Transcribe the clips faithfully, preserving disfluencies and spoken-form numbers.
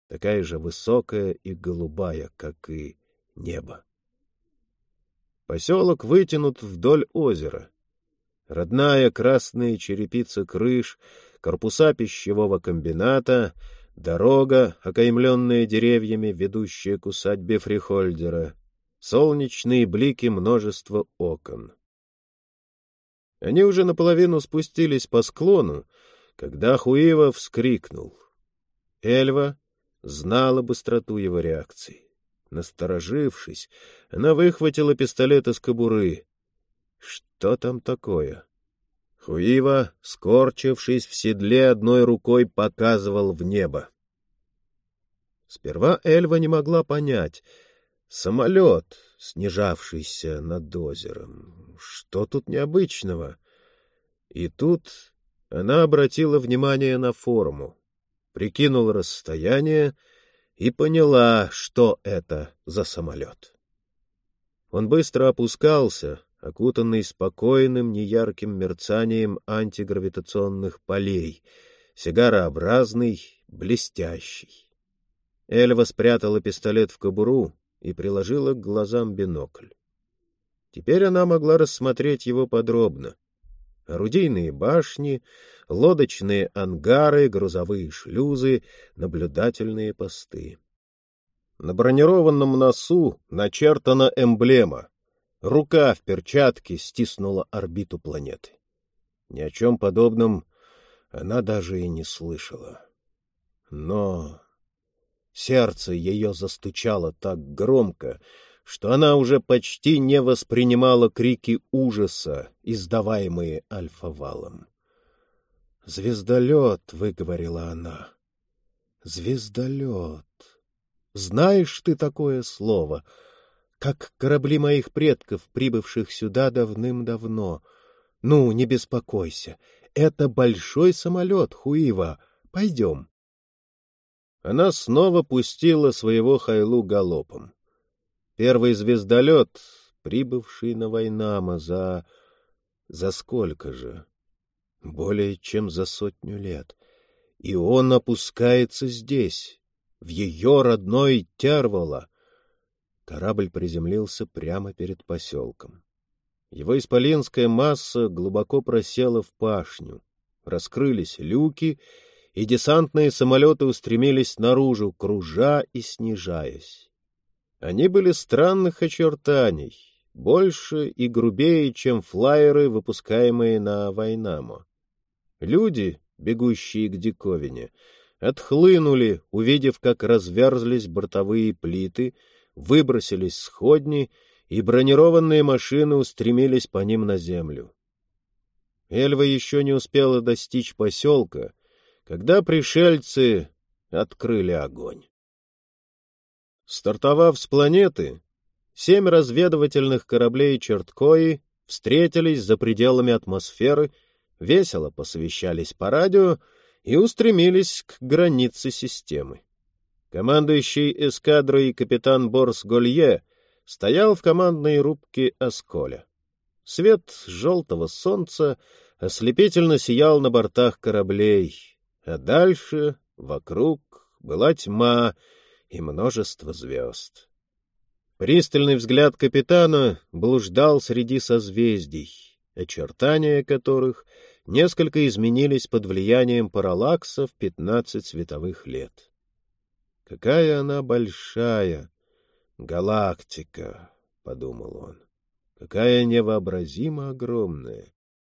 такая же высокая и голубая, как и небо. Поселок вытянут вдоль озера. Родная красная черепица крыш, корпуса пищевого комбината, дорога, окаймленная деревьями, ведущая к усадьбе Фрихольдера, солнечные блики множества окон. Они уже наполовину спустились по склону, когда Хуива вскрикнул. Эльва знала быстроту его реакции. Насторожившись, она выхватила пистолет из кобуры. Что там такое? Хуива, скорчившись в седле, одной рукой показывал в небо. Сперва Эльва не могла понять. Самолет, снижавшийся над озером. Что тут необычного? И тут она обратила внимание на форму, прикинула расстояние и поняла, что это за самолет. Он быстро опускался, окутанный спокойным неярким мерцанием антигравитационных полей, сигарообразный, блестящий. Эльва спрятала пистолет в кобуру и приложила к глазам бинокль. Теперь она могла рассмотреть его подробно. Орудийные башни, лодочные ангары, грузовые шлюзы, наблюдательные посты. На бронированном носу начертана эмблема. Рука в перчатке стиснула орбиту планеты. Ни о чем подобном она даже и не слышала. Но сердце ее застучало так громко, что она уже почти не воспринимала крики ужаса, издаваемые альфа-валом. «Звездолет», — выговорила она. «Звездолет. Знаешь ты такое слово, как корабли моих предков, прибывших сюда давным-давно. Ну, не беспокойся, это большой самолет, Хуива. Пойдем». Она снова пустила своего Хайлу галопом. Первый звездолет, прибывший на Вайнама за... За сколько же? Более чем за сотню лет. И он опускается здесь, в ее родной Тервола. Корабль приземлился прямо перед поселком. Его исполинская масса глубоко просела в пашню. Раскрылись люки, и десантные самолеты устремились наружу, кружа и снижаясь. Они были странных очертаний, больше и грубее, чем флайеры, выпускаемые на Вайнамо. Люди, бегущие к диковине, отхлынули, увидев, как разверзлись бортовые плиты, выбросились сходни, и бронированные машины устремились по ним на землю. Эльва еще не успела достичь поселка, когда пришельцы открыли огонь. Стартовав с планеты, семь разведывательных кораблей Черткои встретились за пределами атмосферы, весело посовещались по радио и устремились к границе системы. Командующий эскадрой капитан Борс Голье стоял в командной рубке Осколя. Свет желтого солнца ослепительно сиял на бортах кораблей, а дальше, вокруг, была тьма и множество звезд. Пристальный взгляд капитана блуждал среди созвездий, очертания которых несколько изменились под влиянием параллакса в пятнадцать световых лет. «Какая она большая галактика!» — подумал он. «Какая невообразимо огромная!»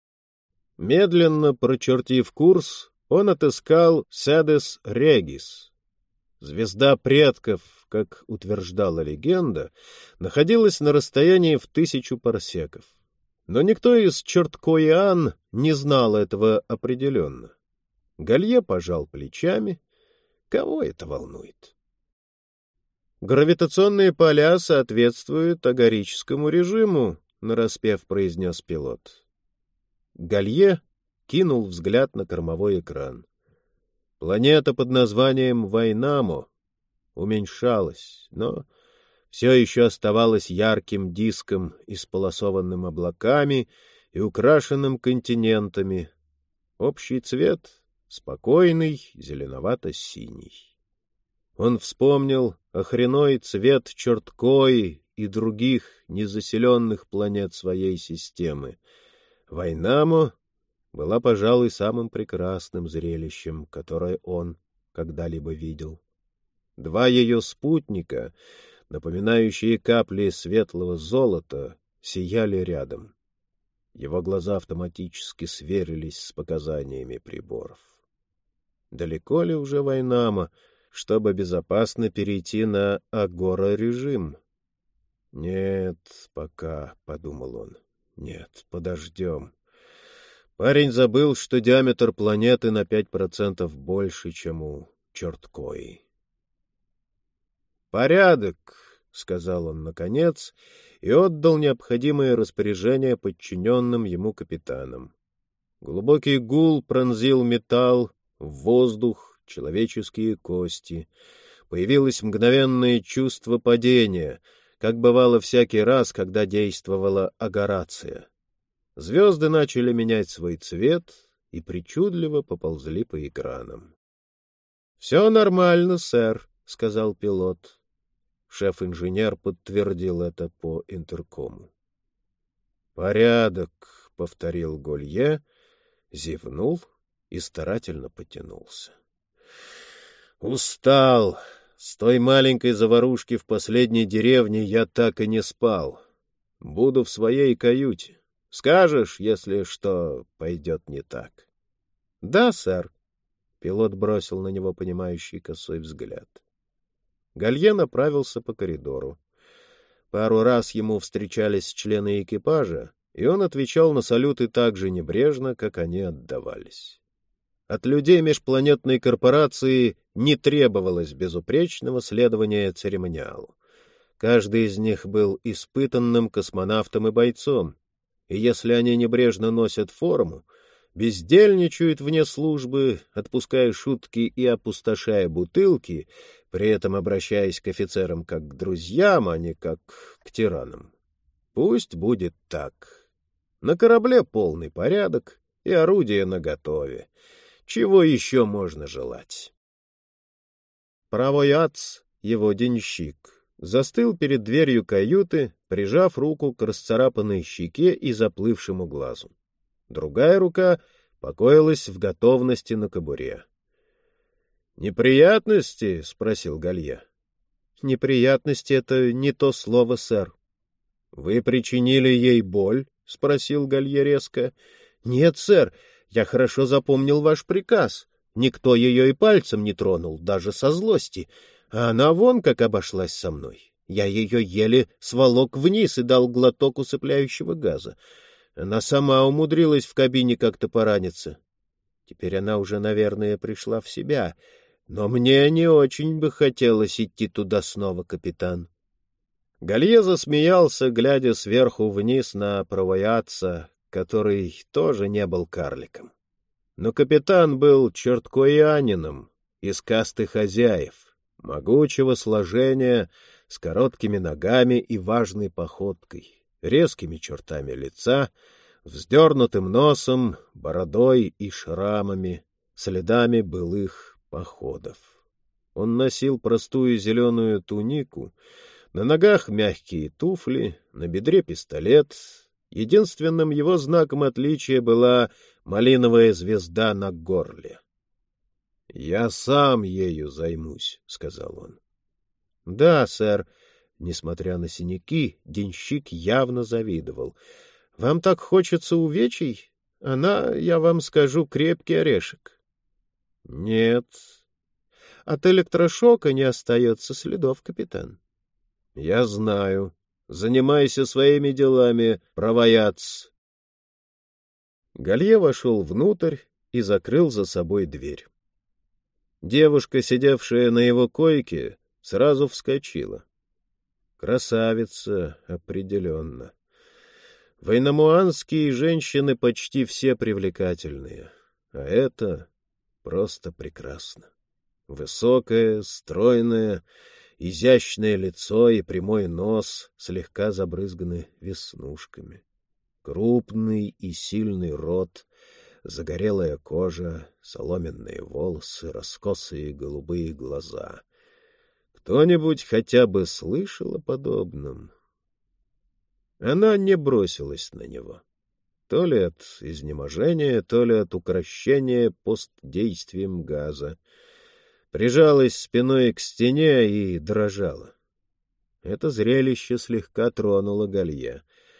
Медленно прочертив курс, он отыскал Седес Регис. Звезда предков, как утверждала легенда, находилась на расстоянии в тысячу парсеков. Но никто из Черткоиан не знал этого определенно. Голье пожал плечами. Кого это волнует? «Гравитационные поля соответствуют агарическому режиму», — нараспев произнес пилот. Голье кинул взгляд на кормовой экран. Планета под названием Вайнамо уменьшалась, но все еще оставалась ярким диском, исполосованным облаками и украшенным континентами. Общий цвет — спокойный, зеленовато-синий. Он вспомнил охреной цвет Черткой и других незаселенных планет своей системы. Вайнамо была, пожалуй, самым прекрасным зрелищем, которое он когда-либо видел. Два ее спутника, напоминающие капли светлого золота, сияли рядом. Его глаза автоматически сверились с показаниями приборов. Далеко ли уже Вайнамо, чтобы безопасно перейти на агора-режим? «Нет, пока», — подумал он. «Нет, подождем». Парень забыл, что диаметр планеты на пять процентов больше, чем у Черткои. «Порядок», — сказал он наконец, и отдал необходимые распоряжения подчиненным ему капитанам. Глубокий гул пронзил металл, воздух, человеческие кости. Появилось мгновенное чувство падения, как бывало всякий раз, когда действовала агорация. Звезды начали менять свой цвет и причудливо поползли по экранам. — Все нормально, сэр, — сказал пилот. Шеф-инженер подтвердил это по интеркому. — Порядок, — повторил Голье, зевнул и старательно потянулся. — Устал. С той маленькой заварушки в последней деревне я так и не спал. Буду в своей каюте. Скажешь, если что пойдет не так? — Да, сэр. Пилот бросил на него понимающий косой взгляд. Голье направился по коридору. Пару раз ему встречались члены экипажа, и он отвечал на салюты так же небрежно, как они отдавались. От людей межпланетной корпорации не требовалось безупречного следования церемониалу. Каждый из них был испытанным космонавтом и бойцом, и если они небрежно носят форму, бездельничают вне службы, отпуская шутки и опустошая бутылки, при этом обращаясь к офицерам как к друзьям, а не как к тиранам. Пусть будет так. На корабле полный порядок и орудие наготове. Чего еще можно желать? Правый ац, его денщик, застыл перед дверью каюты, прижав руку к расцарапанной щеке и заплывшему глазу. Другая рука покоилась в готовности на кобуре. «Неприятности?» — спросил Голье. «Неприятности — это не то слово, сэр». «Вы причинили ей боль?» — спросил Голье резко. «Нет, сэр, я хорошо запомнил ваш приказ. Никто ее и пальцем не тронул, даже со злости. А она вон как обошлась со мной. Я ее еле сволок вниз и дал глоток усыпляющего газа. Она сама умудрилась в кабине как-то пораниться. Теперь она уже, наверное, пришла в себя. Но мне не очень бы хотелось идти туда снова, капитан». Голье засмеялся, глядя сверху вниз на правоятца, который тоже не был карликом. Но капитан был черткоианином из касты хозяев, могучего сложения, с короткими ногами и важной походкой, резкими чертами лица, вздернутым носом, бородой и шрамами, следами былых походов. Он носил простую зеленую тунику, на ногах мягкие туфли, на бедре пистолет. Единственным его знаком отличия была малиновая звезда на горле. — Я сам ею займусь, — сказал он. — Да, сэр. Несмотря на синяки, денщик явно завидовал. — Вам так хочется увечий? Она, я вам скажу, крепкий орешек. — Нет. — От электрошока не остается следов, капитан. — Я знаю. Занимайся своими делами, правоятц. Голье вошел внутрь и закрыл за собой дверь. Девушка, сидевшая на его койке, сразу вскочила. Красавица, определенно. Вайнамуанские женщины почти все привлекательные, а это просто прекрасно. Высокая, стройная, изящное лицо и прямой нос слегка забрызганы веснушками. Крупный и сильный рот, загорелая кожа, соломенные волосы, раскосые голубые глаза. Кто-нибудь хотя бы слышал о подобном? Она не бросилась на него. То ли от изнеможения, то ли от укрощения постдействием газа. Прижалась спиной к стене и дрожала. Это зрелище слегка тронуло Галье.